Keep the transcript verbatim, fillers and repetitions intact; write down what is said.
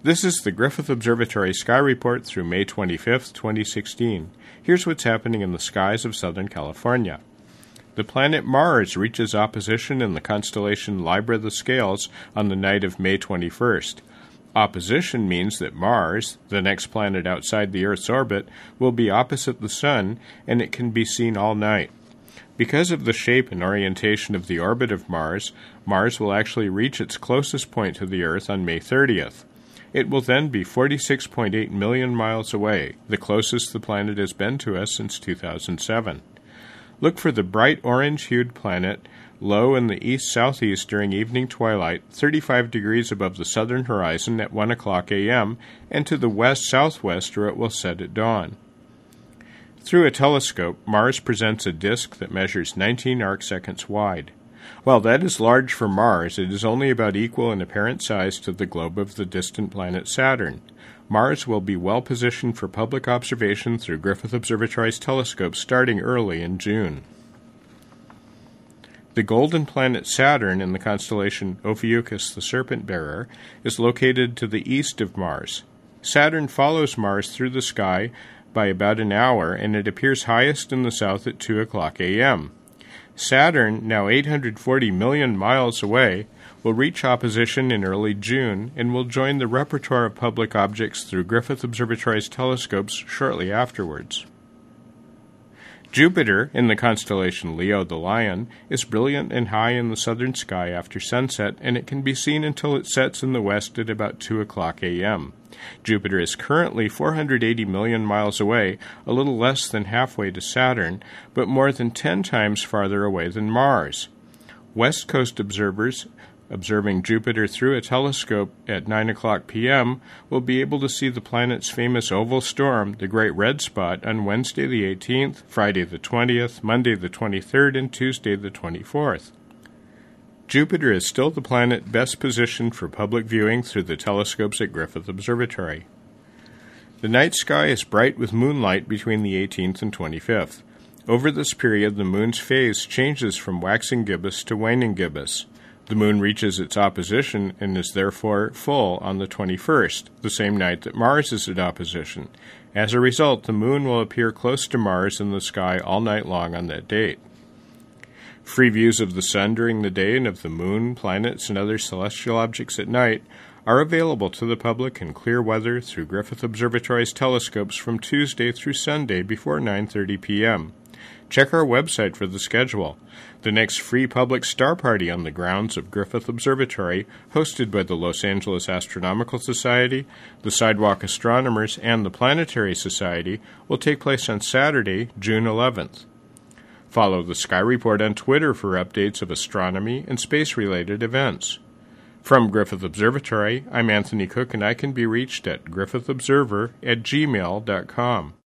This is the Griffith Observatory Sky Report through May twenty-fifth, twenty sixteen. Here's what's happening in the skies of Southern California. The planet Mars reaches opposition in the constellation Libra the Scales on the night of May twenty-first. Opposition means that Mars, the next planet outside the Earth's orbit, will be opposite the Sun, and it can be seen all night. Because of the shape and orientation of the orbit of Mars, Mars will actually reach its closest point to the Earth on May thirtieth. It will then be forty-six point eight million miles away, the closest the planet has been to us since two thousand seven. Look for the bright orange-hued planet low in the east-southeast during evening twilight, thirty-five degrees above the southern horizon at one o'clock a m, and to the west-southwest where it will set at dawn. Through a telescope, Mars presents a disk that measures nineteen arcseconds wide. While that is large for Mars, it is only about equal in apparent size to the globe of the distant planet Saturn. Mars will be well positioned for public observation through Griffith Observatory's telescope starting early in June. The golden planet Saturn in the constellation Ophiuchus the Serpent Bearer is located to the east of Mars. Saturn follows Mars through the sky by about an hour, and it appears highest in the south at two o'clock a m. Saturn, now eight hundred forty million miles away, will reach opposition in early June and will join the repertoire of public objects through Griffith Observatory's telescopes shortly afterwards. Jupiter, in the constellation Leo the Lion, is brilliant and high in the southern sky after sunset, and it can be seen until it sets in the west at about two o'clock a m. Jupiter is currently four hundred eighty million miles away, a little less than halfway to Saturn, but more than ten times farther away than Mars. West Coast observers observing Jupiter through a telescope at nine o'clock p m will be able to see the planet's famous oval storm, the Great Red Spot, on Wednesday the eighteenth, Friday the twentieth, Monday the twenty-third, and Tuesday the twenty-fourth. Jupiter is still the planet best positioned for public viewing through the telescopes at Griffith Observatory. The night sky is bright with moonlight between the eighteenth and twenty-fifth. Over this period, the moon's phase changes from waxing gibbous to waning gibbous. The moon reaches its opposition and is therefore full on the twenty-first, the same night that Mars is at opposition. As a result, the moon will appear close to Mars in the sky all night long on that date. Free views of the sun during the day and of the moon, planets, and other celestial objects at night are available to the public in clear weather through Griffith Observatory's telescopes from Tuesday through Sunday before nine thirty p m Check our website for the schedule. The next free public star party on the grounds of Griffith Observatory, hosted by the Los Angeles Astronomical Society, the Sidewalk Astronomers, and the Planetary Society, will take place on Saturday, June eleventh. Follow the Sky Report on Twitter for updates of astronomy and space-related events. From Griffith Observatory, I'm Anthony Cook, and I can be reached at griffith observer at gmail dot com.